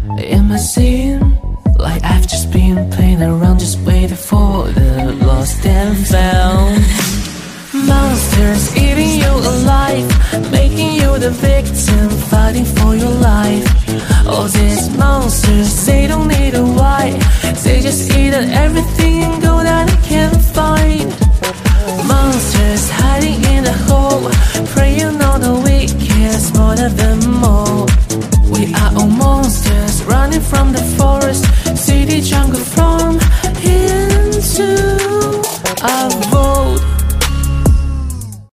It might seem like I've just been playing around, just waiting for the lost and found. Monsters eating you alive, making you the victim, fighting for your life. All these monsters, they don't need a why, they just eat at everything